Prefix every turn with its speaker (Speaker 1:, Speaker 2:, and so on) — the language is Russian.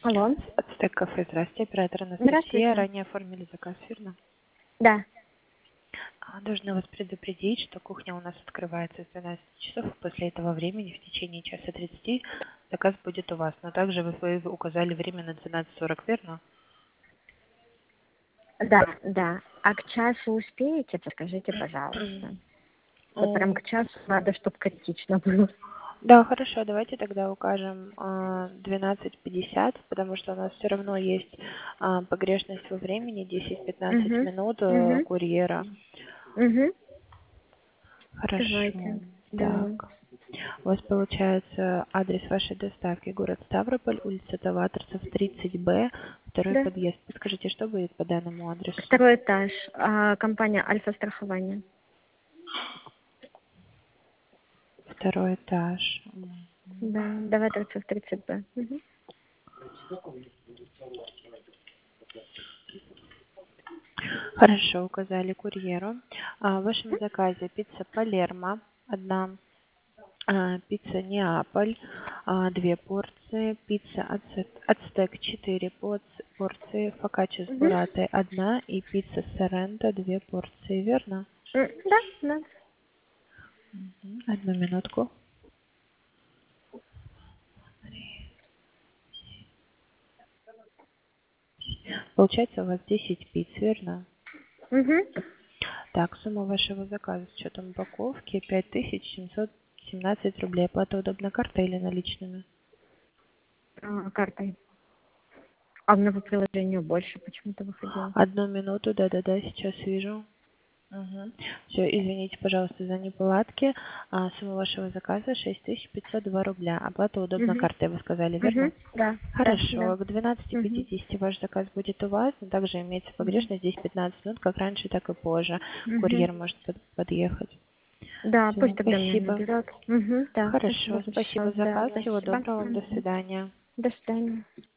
Speaker 1: Алло.
Speaker 2: Ацтек кафе, здравствуйте, оператор Анастасия.
Speaker 1: Здравствуйте.
Speaker 2: Ранее оформили заказ, верно?
Speaker 1: Да.
Speaker 2: Должна вас предупредить, что кухня у нас открывается с 12 часов. После этого времени в течение часа 30 заказ будет у вас. Но также вы указали время на 12:40, верно?
Speaker 1: Да, да. А к часу успеете, подскажите, пожалуйста. Вот прям
Speaker 2: М,
Speaker 1: к часу надо, чтобы критично было.
Speaker 2: Да, хорошо, давайте тогда укажем 12:50, потому что у нас все равно есть погрешность во времени, 10-15
Speaker 1: Угу.
Speaker 2: минут
Speaker 1: Угу.
Speaker 2: курьера.
Speaker 1: Угу.
Speaker 2: Хорошо.
Speaker 1: Давайте.
Speaker 2: Так.
Speaker 1: Да.
Speaker 2: У вас получается адрес вашей доставки город Ставрополь, улица Таваторцев, 30Б, второй
Speaker 1: Да.
Speaker 2: подъезд. Подскажите, что будет по данному адресу?
Speaker 1: Второй этаж. Компания Альфа-страхование.
Speaker 2: Второй этаж.
Speaker 1: Да. Давай 30Б. Угу.
Speaker 2: Хорошо, указали курьеру. В вашем заказе пицца Палермо, одна, пицца Неаполь, 2 порции, пицца Ацтек, 4 порции, фокаччо с
Speaker 1: Угу.
Speaker 2: бурратой, одна, и пицца Сорренто, 2 порции, верно?
Speaker 1: Да, да.
Speaker 2: Одну минутку. Получается у вас 10 пиц, верно?
Speaker 1: Угу.
Speaker 2: Так, сумма вашего заказа с учетом упаковки 5717 рублей. Оплата удобна картой или наличными?
Speaker 1: Картой. А у меня по приложению больше почему-то выходило.
Speaker 2: Одну минуту, да-да-да, сейчас вижу. Все, извините, пожалуйста, за неполадки. Сумма вашего заказа 6502 рубля. Оплата удобна
Speaker 1: Угу.
Speaker 2: картой, вы сказали, верно?
Speaker 1: Угу. Да, да, да.
Speaker 2: Хорошо, к
Speaker 1: Угу.
Speaker 2: 12:50 ваш заказ будет у вас, но также имеется
Speaker 1: Угу.
Speaker 2: погрешность 10-15 минут, как раньше, так и позже.
Speaker 1: Угу.
Speaker 2: Курьер может подъехать.
Speaker 1: Да, пусть
Speaker 2: Все,
Speaker 1: тогда меня
Speaker 2: спасибо.
Speaker 1: наберет. Угу, да, спасибо
Speaker 2: Хорошо, спасибо
Speaker 1: большое.
Speaker 2: за
Speaker 1: Да,
Speaker 2: заказ. Всего
Speaker 1: спасибо.
Speaker 2: доброго, до
Speaker 1: Мгм.
Speaker 2: свидания.
Speaker 1: До свидания.